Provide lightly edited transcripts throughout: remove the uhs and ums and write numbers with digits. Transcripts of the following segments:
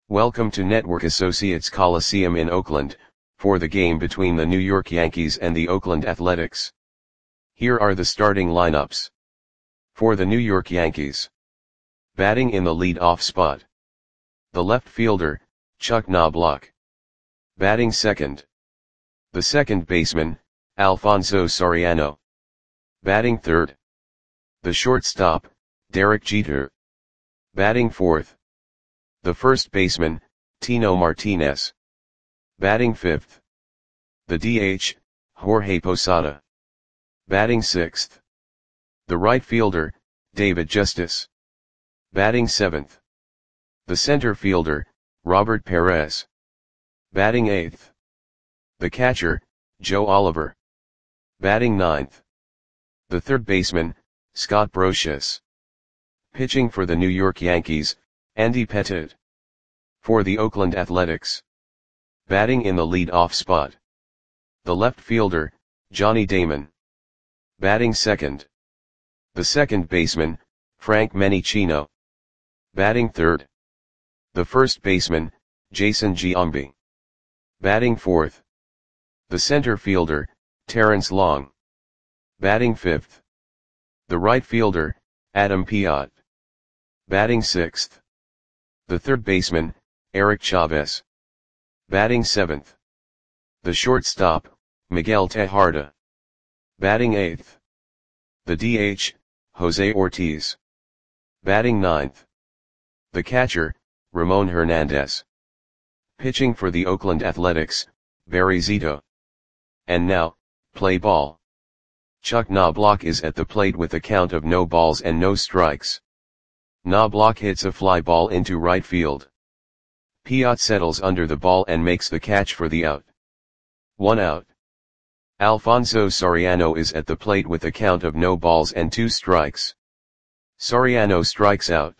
Welcome to Network Associates Coliseum in Oakland, for the game between the New York Yankees and the Oakland Athletics. Here are the starting lineups. For the New York Yankees. Batting in the lead-off spot. The left fielder, Chuck Knobloch. Batting second. The second baseman, Alfonso Soriano. Batting third. The shortstop, Derek Jeter. Batting fourth. The first baseman, Tino Martinez. Batting fifth. The DH, Jorge Posada. Batting sixth. The right fielder, David Justice. Batting seventh. The center fielder, Robert Perez. Batting eighth. The catcher, Joe Oliver. Batting ninth. The third baseman, Scott Brosius. Pitching for the New York Yankees, Andy Pettitte. For the Oakland Athletics. Batting in the lead-off spot. The left fielder, Johnny Damon. Batting second. The second baseman, Frank Menechino. Batting third. The first baseman, Jason Giambi. Batting fourth. The center fielder, Terrence Long. Batting fifth. The right fielder, Adam Piot. Batting sixth. The third baseman, Eric Chavez. Batting seventh. The shortstop, Miguel Tejada. Batting eighth. The DH, Jose Ortiz. Batting ninth. The catcher, Ramon Hernandez. Pitching for the Oakland Athletics, Barry Zito. And now, play ball. Chuck Knobloch is at the plate with a count of no balls and no strikes. Knobloch hits a fly ball into right field. Piot settles under the ball and makes the catch for the out. 1 out. Alfonso Soriano is at the plate with a count of no balls and 2 strikes. Soriano strikes out.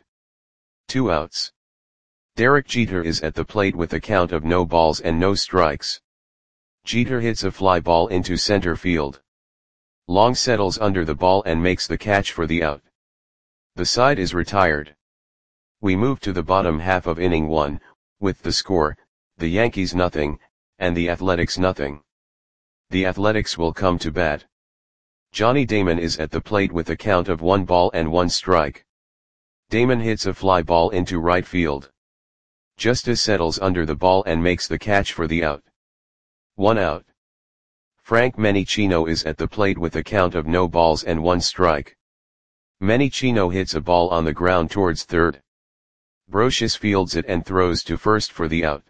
2 outs. Derek Jeter is at the plate with a count of no balls and no strikes. Jeter hits a fly ball into center field. Long settles under the ball and makes the catch for the out. The side is retired. We move to the bottom half of inning 1, with the score, the Yankees nothing, and the Athletics nothing. The Athletics will come to bat. Johnny Damon is at the plate with a count of 1 ball and 1 strike. Damon hits a fly ball into right field. Justice settles under the ball and makes the catch for the out. 1 out. Frank Menechino is at the plate with a count of no balls and 1 strike. Menechino hits a ball on the ground towards third. Brosius fields it and throws to first for the out.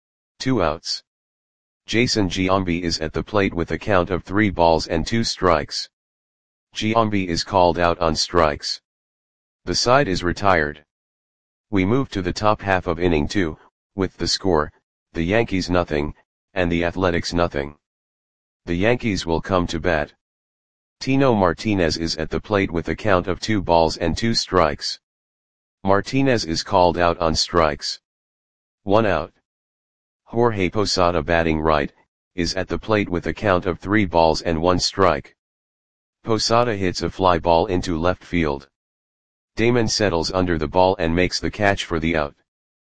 2 outs. Jason Giambi is at the plate with a count of 3 balls and 2 strikes. Giambi is called out on strikes. The side is retired. We move to the top half of inning 2, with the score, the Yankees nothing, and the Athletics nothing. The Yankees will come to bat. Tino Martinez is at the plate with a count of 2 balls and 2 strikes. Martinez is called out on strikes. 1 out. Jorge Posada batting right, is at the plate with a count of 3 balls and 1 strike. Posada hits a fly ball into left field. Damon settles under the ball and makes the catch for the out.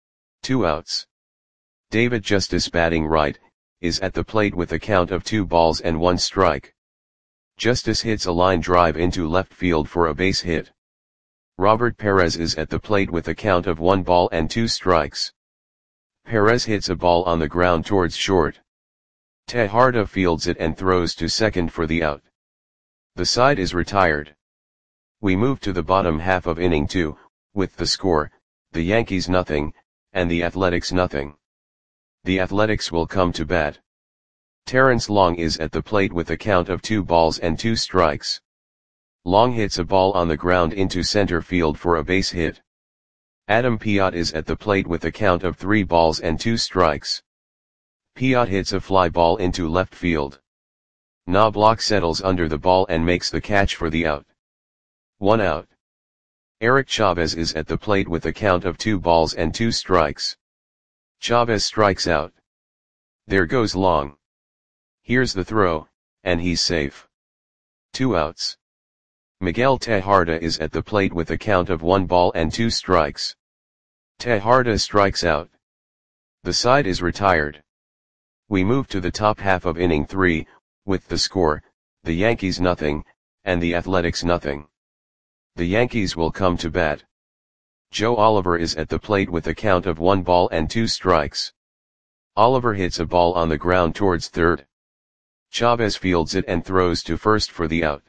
2 outs. David Justice batting right, is at the plate with a count of 2 balls and 1 strike. Justice hits a line drive into left field for a base hit. Robert Perez is at the plate with a count of 1 ball and 2 strikes. Perez hits a ball on the ground towards short. Tejada fields it and throws to second for the out. The side is retired. We move to the bottom half of inning 2, with the score, the Yankees nothing, and the Athletics nothing. The Athletics will come to bat. Terrence Long is at the plate with a count of 2 balls and 2 strikes. Long hits a ball on the ground into center field for a base hit. Adam Piot is at the plate with a count of 3 balls and 2 strikes. Piot hits a fly ball into left field. Knobloch settles under the ball and makes the catch for the out. 1 out. Eric Chavez is at the plate with a count of 2 balls and 2 strikes. Chavez strikes out. There goes Long. Here's the throw, and he's safe. 2 outs. Miguel Tejada is at the plate with a count of 1 ball and 2 strikes. Tejada strikes out. The side is retired. We move to the top half of inning 3, with the score, the Yankees nothing, and the Athletics nothing. The Yankees will come to bat. Joe Oliver is at the plate with a count of 1 ball and 2 strikes. Oliver hits a ball on the ground towards third. Chavez fields it and throws to first for the out.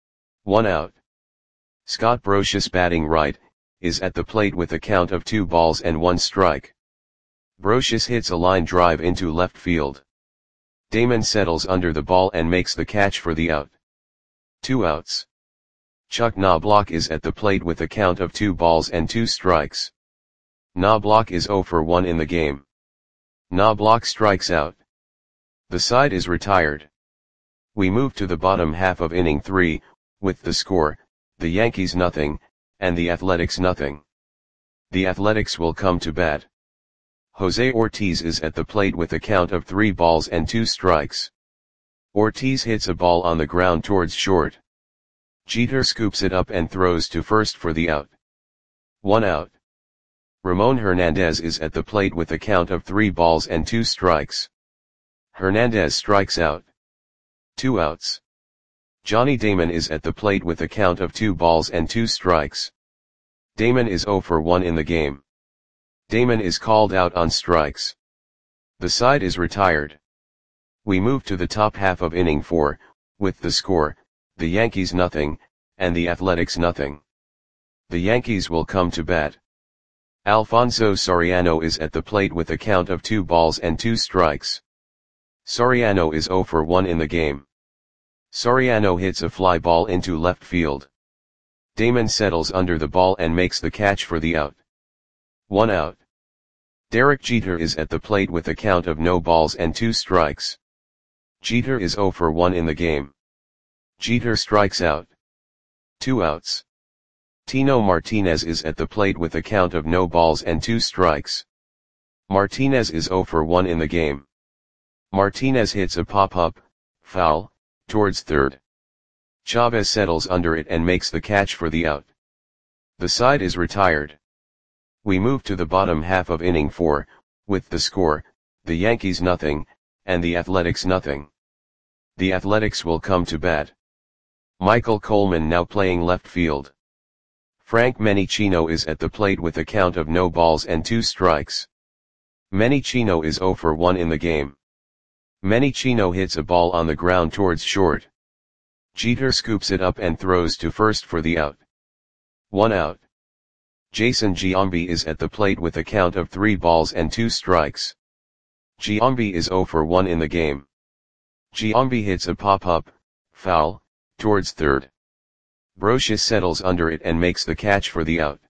1 out. Scott Brosius, batting right, is at the plate with a count of 2 balls and 1 strike. Brosius hits a line drive into left field. Damon settles under the ball and makes the catch for the out. 2 outs. Chuck Knobloch is at the plate with a count of 2 balls and 2 strikes. Knobloch is 0 for 1 in the game. Knobloch strikes out. The side is retired. We move to the bottom half of inning 3, with the score, the Yankees nothing, and the Athletics nothing. The Athletics will come to bat. Jose Ortiz is at the plate with a count of 3 balls and 2 strikes. Ortiz hits a ball on the ground towards short. Jeter scoops it up and throws to first for the out. 1 out. Ramon Hernandez is at the plate with a count of 3 balls and 2 strikes. Hernandez strikes out. 2 outs. Johnny Damon is at the plate with a count of 2 balls and 2 strikes. Damon is 0 for 1 in the game. Damon is called out on strikes. The side is retired. We move to the top half of inning 4, with the score, the Yankees nothing, and the Athletics nothing. The Yankees will come to bat. Alfonso Soriano is at the plate with a count of 2 balls and 2 strikes. Soriano is 0 for 1 in the game. Soriano hits a fly ball into left field. Damon settles under the ball and makes the catch for the out. 1 out. Derek Jeter is at the plate with a count of no balls and 2 strikes. Jeter is 0 for 1 in the game. Jeter strikes out. 2 outs. Tino Martinez is at the plate with a count of no balls and 2 strikes. Martinez is 0 for 1 in the game. Martinez hits a pop-up, foul, towards third. Chavez settles under it and makes the catch for the out. The side is retired. We move to the bottom half of inning 4, with the score, the Yankees nothing, and the Athletics nothing. The Athletics will come to bat. Michael Coleman now playing left field. Frank Menechino is at the plate with a count of no balls and 2 strikes. Menechino is 0 for 1 in the game. Menechino hits a ball on the ground towards short. Jeter scoops it up and throws to first for the out. 1 out. Jason Giambi is at the plate with a count of 3 balls and 2 strikes. Giambi is 0 for 1 in the game. Giambi hits a pop-up, foul, towards third. Brosius settles under it and makes the catch for the out.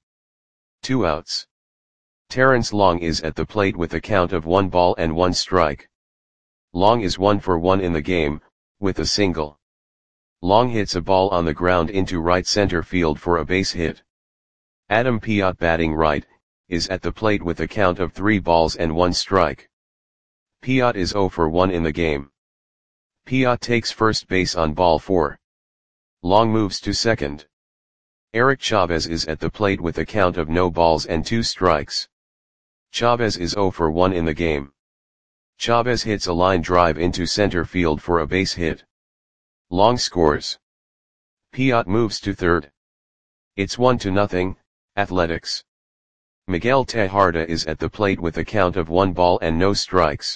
2 outs. Terrence Long is at the plate with a count of 1 ball and 1 strike. Long is 1 for 1 in the game, with a single. Long hits a ball on the ground into right center field for a base hit. Adam Piot, batting right, is at the plate with a count of 3 balls and 1 strike. Piot is 0 for 1 in the game. Piot takes first base on ball 4. Long moves to second. Eric Chavez is at the plate with a count of no balls and 2 strikes. Chavez is 0 for 1 in the game. Chavez hits a line drive into center field for a base hit. Long scores. Piot moves to third. It's 1-0, Athletics. Miguel Tejada is at the plate with a count of 1 ball and no strikes.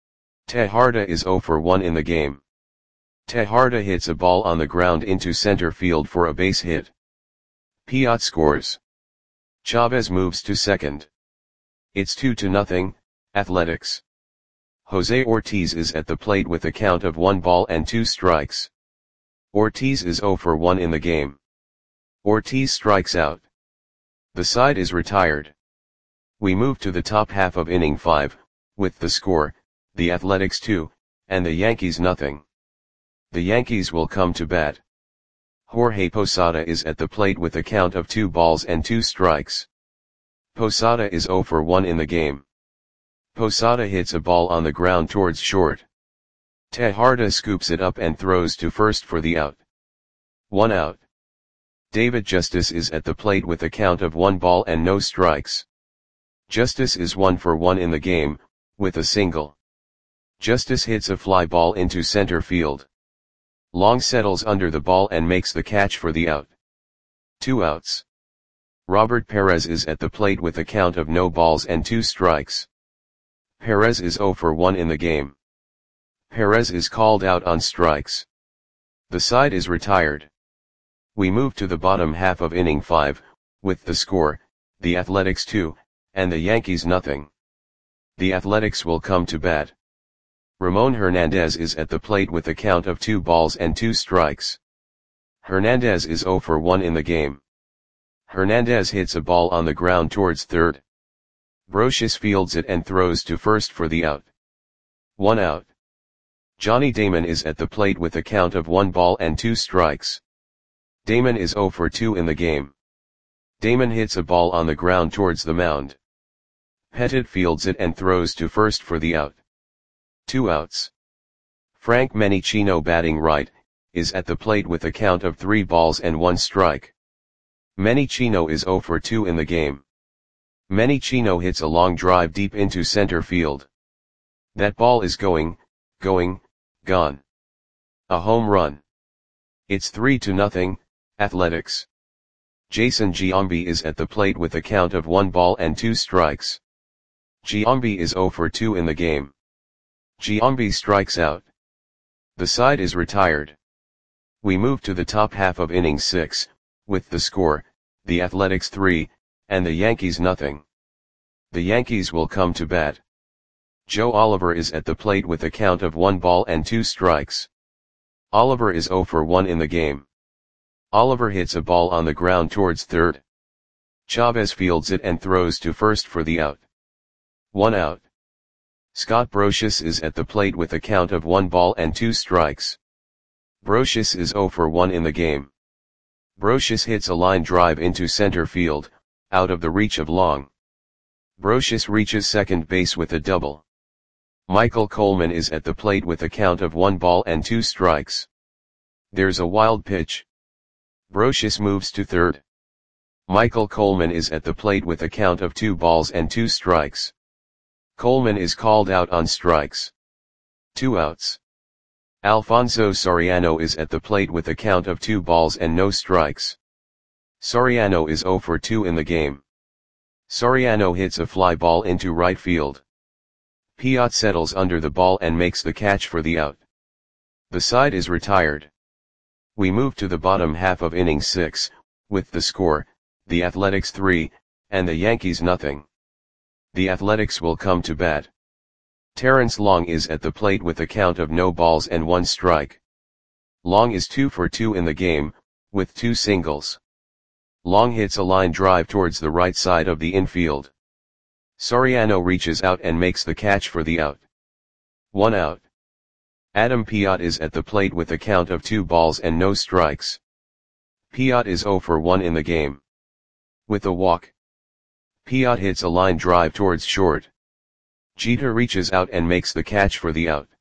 Tejada is 0 for 1 in the game. Tejada hits a ball on the ground into center field for a base hit. Piot scores. Chavez moves to second. It's 2-0, Athletics. Jose Ortiz is at the plate with a count of 1 ball and 2 strikes. Ortiz is 0 for 1 in the game. Ortiz strikes out. The side is retired. We move to the top half of inning 5, with the score, the Athletics 2, and the Yankees nothing. The Yankees will come to bat. Jorge Posada is at the plate with a count of 2 balls and 2 strikes. Posada is 0 for 1 in the game. Posada hits a ball on the ground towards short. Tejada scoops it up and throws to first for the out. 1 out. David Justice is at the plate with a count of 1 ball and no strikes. Justice is 1 for 1 in the game, with a single. Justice hits a fly ball into center field. Long settles under the ball and makes the catch for the out. 2 outs. Robert Perez is at the plate with a count of no balls and 2 strikes. Perez is 0 for 1 in the game. Perez is called out on strikes. The side is retired. We move to the bottom half of inning 5, with the score, the Athletics 2, and the Yankees nothing. The Athletics will come to bat. Ramon Hernandez is at the plate with a count of 2 balls and 2 strikes. Hernandez is 0 for 1 in the game. Hernandez hits a ball on the ground towards third. Brocious fields it and throws to first for the out. 1 out. Johnny Damon is at the plate with a count of 1 ball and 2 strikes. Damon is 0 for 2 in the game. Damon hits a ball on the ground towards the mound. Pettit fields it and throws to first for the out. 2 outs. Frank Menechino, batting right, is at the plate with a count of 3 balls and 1 strike. Menechino is 0 for 2 in the game. Menechino hits a long drive deep into center field. That ball is gone. A home run. It's 3-0, Athletics. Jason Giambi is at the plate with a count of 1 ball and 2 strikes. Giambi is 0 for 2 in the game. Giambi strikes out. The side is retired. We move to the top half of inning 6, with the score, the Athletics 3, and the Yankees nothing. The Yankees will come to bat. Joe Oliver is at the plate with a count of 1 ball and 2 strikes. Oliver is 0 for 1 in the game. Oliver hits a ball on the ground towards third. Chavez fields it and throws to first for the out. 1 out. Scott Brocious is at the plate with a count of 1 ball and 2 strikes. Brocious is 0 for 1 in the game. Brocious hits a line drive into center field, out of the reach of Long. Brocious reaches second base with a double. Michael Coleman is at the plate with a count of 1 ball and 2 strikes. There's a wild pitch. Brocious moves to third. Michael Coleman is at the plate with a count of 2 balls and 2 strikes. Coleman is called out on strikes. 2 outs. Alfonso Soriano is at the plate with a count of 2 balls and no strikes. Soriano is 0 for 2 in the game. Soriano hits a fly ball into right field. Piot settles under the ball and makes the catch for the out. The side is retired. We move to the bottom half of inning 6, with the score, the Athletics 3, and the Yankees nothing. The Athletics will come to bat. Terrence Long is at the plate with a count of no balls and 1 strike. Long is 2 for 2 in the game, with 2 singles. Long hits a line drive towards the right side of the infield. Soriano reaches out and makes the catch for the out. 1 out. Adam Piot is at the plate with a count of 2 balls and no strikes. Piot is 0 for 1 in the game. With a walk. Piot hits a line drive towards short. Jeter reaches out and makes the catch for the out.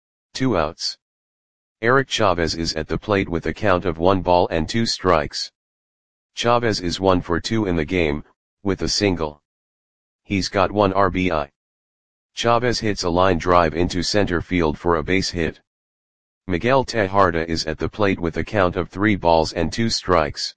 2 outs. Eric Chavez is at the plate with a count of 1 ball and 2 strikes. Chavez is 1 for 2 in the game, with a single. He's got 1 RBI. Chavez hits a line drive into center field for a base hit. Miguel Tejada is at the plate with a count of 3 balls and 2 strikes.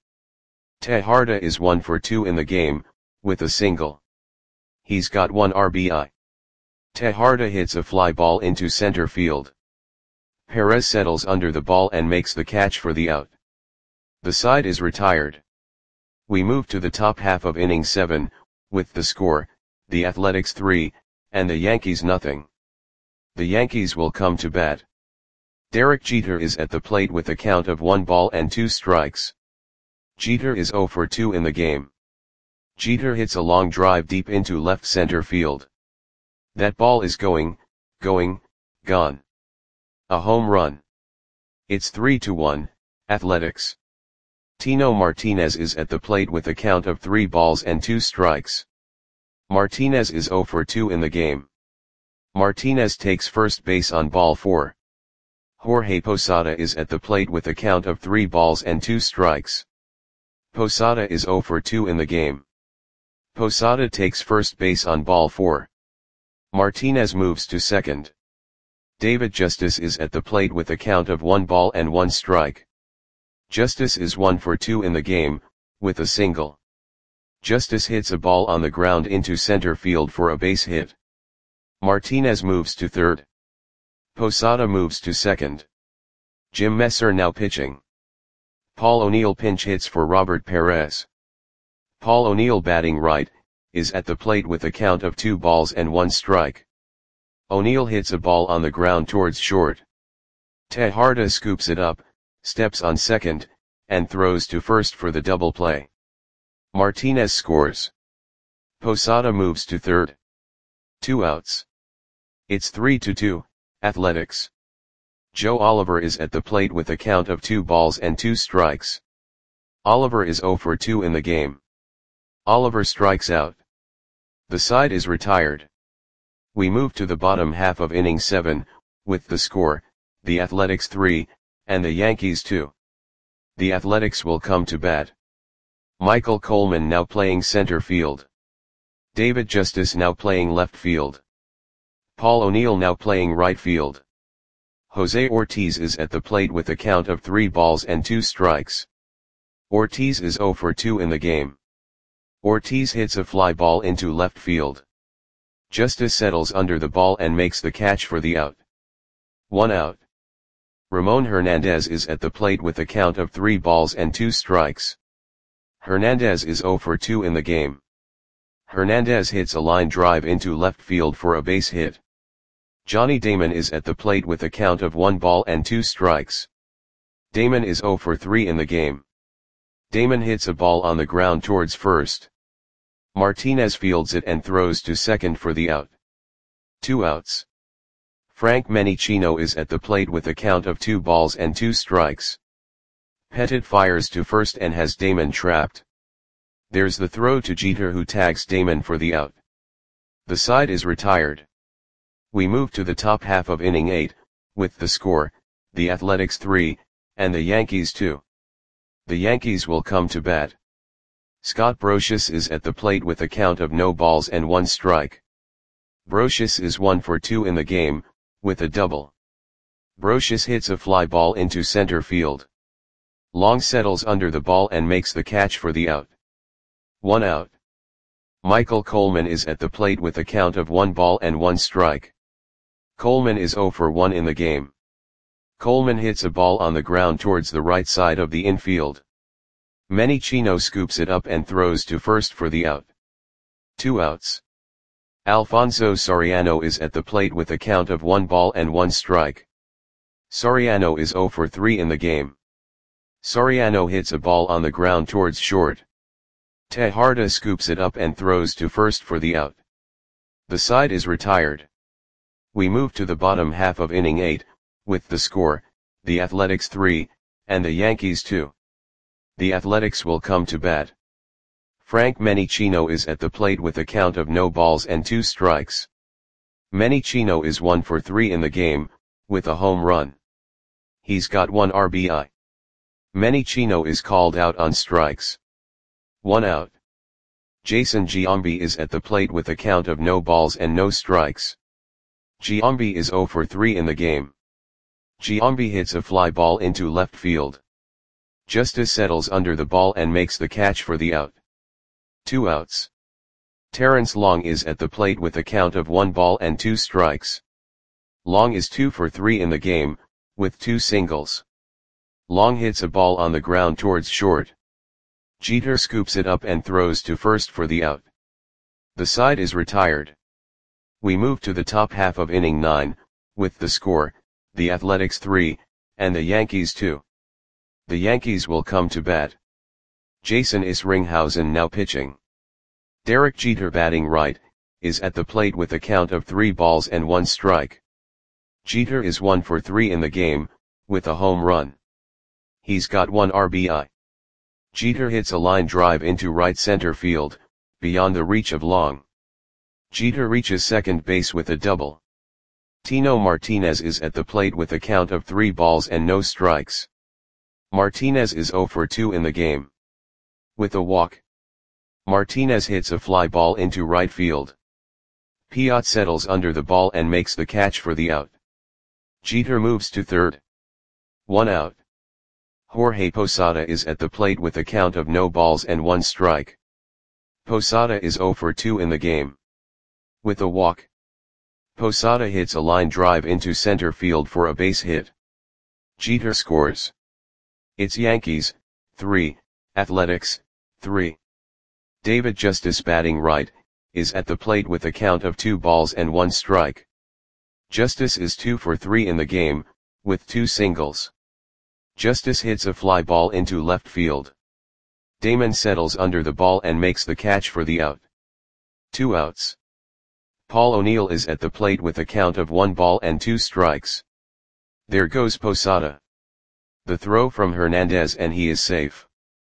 Tejada is 1 for 2 in the game, with a single. He's got 1 RBI. Tejada hits a fly ball into center field. Perez settles under the ball and makes the catch for the out. The side is retired. We move to the top half of inning 7, with the score, the Athletics 3, and the Yankees nothing. The Yankees will come to bat. Derek Jeter is at the plate with a count of 1 ball and 2 strikes. Jeter is 0 for 2 in the game. Jeter hits a long drive deep into left center field. That ball is gone. A home run. It's 3-1, Athletics. Tino Martinez is at the plate with a count of 3 balls and 2 strikes. Martinez is 0 for 2 in the game. Martinez takes first base on ball 4. Jorge Posada is at the plate with a count of 3 balls and 2 strikes. Posada is 0 for 2 in the game. Posada takes first base on ball 4. Martinez moves to second. David Justice is at the plate with a count of 1 ball and 1 strike. Justice is 1 for 2 in the game, with a single. Justice hits a ball on the ground into center field for a base hit. Martinez moves to third. Posada moves to second. Jim Messer now pitching. Paul O'Neill pinch hits for Robert Perez. Paul O'Neill batting right, is at the plate with a count of 2 balls and 1 strike. O'Neill hits a ball on the ground towards short. Tejada scoops it up, steps on second, and throws to first for the double play. Martinez scores. Posada moves to third. 2 outs. It's 3-2, Athletics. Joe Oliver is at the plate with a count of 2 balls and 2 strikes. Oliver is 0 for 2 in the game. Oliver strikes out. The side is retired. We move to the bottom half of inning 7, with the score, the Athletics 3, and the Yankees 2. The Athletics will come to bat. Michael Coleman now playing center field. David Justice now playing left field. Paul O'Neill now playing right field. Jose Ortiz is at the plate with a count of 3 balls and 2 strikes. Ortiz is 0 for 2 in the game. Ortiz hits a fly ball into left field. Justice settles under the ball and makes the catch for the out. 1 out. Ramon Hernandez is at the plate with a count of 3 balls and 2 strikes. Hernandez is 0 for 2 in the game. Hernandez hits a line drive into left field for a base hit. Johnny Damon is at the plate with a count of 1 ball and 2 strikes. Damon is 0 for 3 in the game. Damon hits a ball on the ground towards first. Martinez fields it and throws to second for the out. 2 outs. Frank Menicino is at the plate with a count of 2 balls and 2 strikes. Pettit fires to first and has Damon trapped. There's the throw to Jeter, who tags Damon for the out. The side is retired. We move to the top half of inning 8, with the score, the Athletics 3, and the Yankees 2. The Yankees will come to bat. Scott Brosius is at the plate with a count of no balls and 1 strike. Brosius is 1 for 2 in the game, with a double. Brosius hits a fly ball into center field. Long settles under the ball and makes the catch for the out. 1 out. Michael Coleman is at the plate with a count of 1 ball and 1 strike. Coleman is 0 for 1 in the game. Coleman hits a ball on the ground towards the right side of the infield. Menicino scoops it up and throws to first for the out. 2 outs. Alfonso Soriano is at the plate with a count of 1 ball and 1 strike. Soriano is 0 for 3 in the game. Soriano hits a ball on the ground towards short. Tejada scoops it up and throws to first for the out. The side is retired. We move to the bottom half of inning 8, with the score, the Athletics 3, and the Yankees 2. The Athletics will come to bat. Frank Menicino is at the plate with a count of no balls and 2 strikes. Menicino is 1 for 3 in the game, with a home run. He's got 1 RBI. Menicino is called out on strikes. 1 out. Jason Giambi is at the plate with a count of no balls and no strikes. Giambi is 0 for 3 in the game. Giambi hits a fly ball into left field. Justice settles under the ball and makes the catch for the out. 2 outs. Terrence Long is at the plate with a count of 1 ball and 2 strikes. Long is 2 for 3 in the game, with 2 singles. Long hits a ball on the ground towards short. Jeter scoops it up and throws to first for the out. The side is retired. We move to the top half of inning 9, with the score, the Athletics 3, and the Yankees 2. The Yankees will come to bat. Jason Isringhausen now pitching. Derek Jeter batting right, is at the plate with a count of 3 balls and 1 strike. Jeter is 1 for 3 in the game, with a home run. He's got 1 RBI. Jeter hits a line drive into right center field, beyond the reach of Long. Jeter reaches second base with a double. Tino Martinez is at the plate with a count of 3 balls and no strikes. Martinez is 0 for 2 in the game. With a walk. Martinez hits a fly ball into right field. Piot settles under the ball and makes the catch for the out. Jeter moves to third. 1 out. Jorge Posada is at the plate with a count of no balls and 1 strike. Posada is 0 for 2 in the game. With a walk, Posada hits a line drive into center field for a base hit. Jeter scores. It's Yankees, 3, Athletics, 3. David Justice, batting right, is at the plate with a count of 2 balls and 1 strike. Justice is 2 for 3 in the game, with 2 singles. Justice hits a fly ball into left field. Damon settles under the ball and makes the catch for the out. 2 outs. Paul O'Neill is at the plate with a count of 1 ball and 2 strikes. There goes Posada. The throw from Hernandez and he is safe.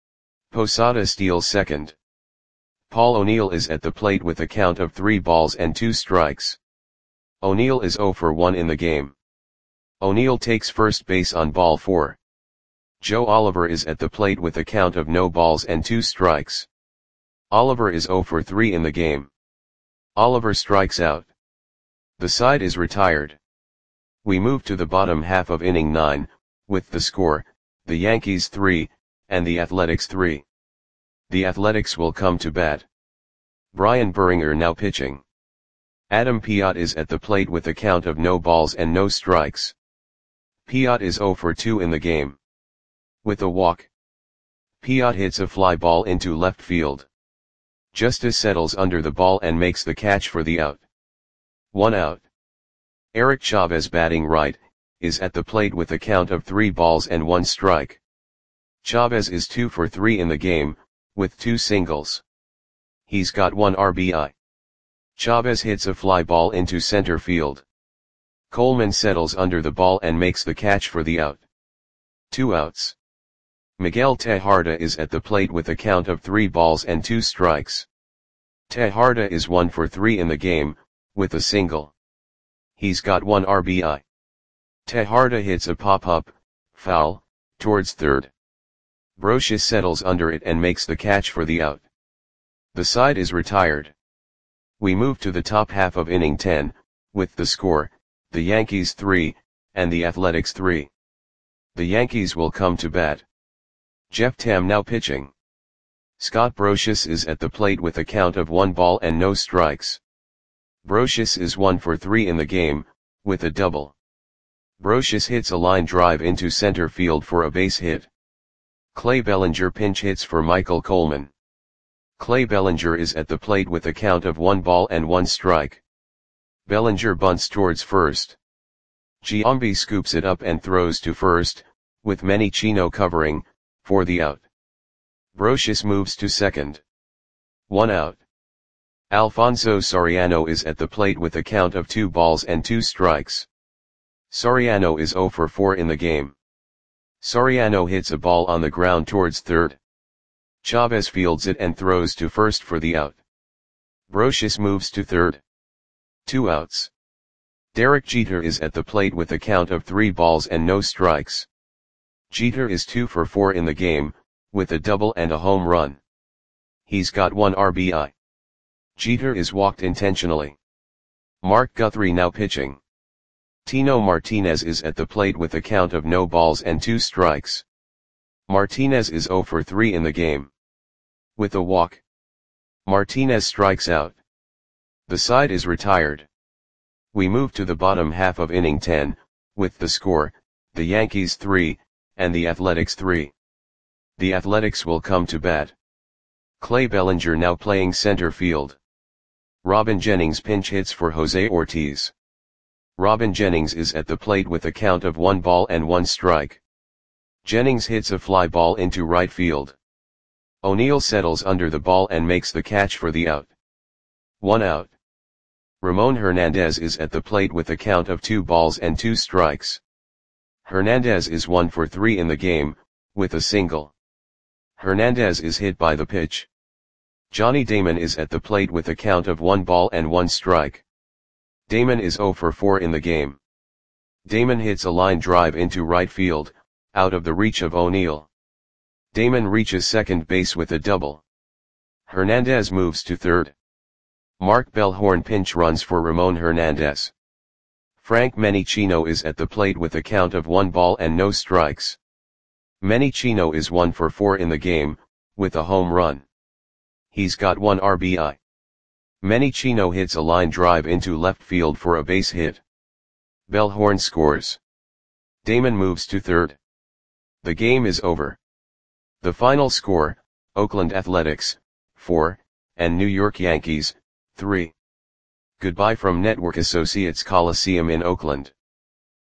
Posada steals second. Paul O'Neill is at the plate with a count of 3 balls and 2 strikes. O'Neill is 0 for 1 in the game. O'Neill takes first base on ball 4. Joe Oliver is at the plate with a count of no balls and 2 strikes. Oliver is 0 for 3 in the game. Oliver strikes out. The side is retired. We move to the bottom half of inning 9, with the score, the Yankees 3, and the Athletics 3. The Athletics will come to bat. Brian Buringer now pitching. Adam Piot is at the plate with a count of no balls and no strikes. Piot is 0 for 2 in the game. With a walk, Piot hits a fly ball into left field. Justice settles under the ball and makes the catch for the out. 1 out. Eric Chavez, batting right, is at the plate with a count of 3 balls and 1 strike. Chavez is 2 for 3 in the game, with 2 singles. He's got 1 RBI. Chavez hits a fly ball into center field. Coleman settles under the ball and makes the catch for the out. 2 outs. Miguel Tejada is at the plate with a count of 3 balls and 2 strikes. Tejada is 1 for 3 in the game, with a single. He's got 1 RBI. Tejada hits a pop-up, foul, towards third. Brosius settles under it and makes the catch for the out. The side is retired. We move to the top half of inning 10, with the score, the Yankees 3, and the Athletics 3. The Yankees will come to bat. Jeff Tam now pitching. Scott Brosius is at the plate with a count of 1 ball and no strikes. Brosius is 1 for 3 in the game, with a double. Brosius hits a line drive into center field for a base hit. Clay Bellinger pinch hits for Michael Coleman. Clay Bellinger is at the plate with a count of 1 ball and 1 strike. Bellinger bunts towards first. Giambi scoops it up and throws to first, with Manny Chino covering, for the out. Brosius moves to second. 1 out. Alfonso Soriano is at the plate with a count of 2 balls and 2 strikes. Soriano is 0 for 4 in the game. Soriano hits a ball on the ground towards third. Chavez fields it and throws to first for the out. Brosius moves to third. 2 outs. Derek Jeter is at the plate with a count of 3 balls and no strikes. Jeter is 2 for 4 in the game, with a double and a home run. He's got 1 RBI. Jeter is walked intentionally. Mark Guthrie now pitching. Tino Martinez is at the plate with a count of no balls and 2 strikes. Martinez is 0 for 3 in the game. With a walk, Martinez strikes out. The side is retired. We move to the bottom half of inning 10, with the score, the Yankees 3, and the Athletics 3. The Athletics will come to bat. Clay Bellinger now playing center field. Robin Jennings pinch hits for Jose Ortiz. Robin Jennings is at the plate with a count of 1 ball and 1 strike. Jennings hits a fly ball into right field. O'Neill settles under the ball and makes the catch for the out. 1 out. Ramon Hernandez is at the plate with a count of 2 balls and 2 strikes. Hernandez is 1 for 3 in the game, with a single. Hernandez is hit by the pitch. Johnny Damon is at the plate with a count of 1 ball and 1 strike. Damon is 0 for 4 in the game. Damon hits a line drive into right field, out of the reach of O'Neill. Damon reaches second base with a double. Hernandez moves to third. Mark Bellhorn pinch runs for Ramon Hernandez. Frank Menichino is at the plate with a count of 1 ball and no strikes. Menichino is 1 for 4 in the game, with a home run. He's got 1 RBI. Menichino hits a line drive into left field for a base hit. Bellhorn scores. Damon moves to third. The game is over. The final score, Oakland Athletics, 4, and New York Yankees, 3. Goodbye from Network Associates Coliseum in Oakland.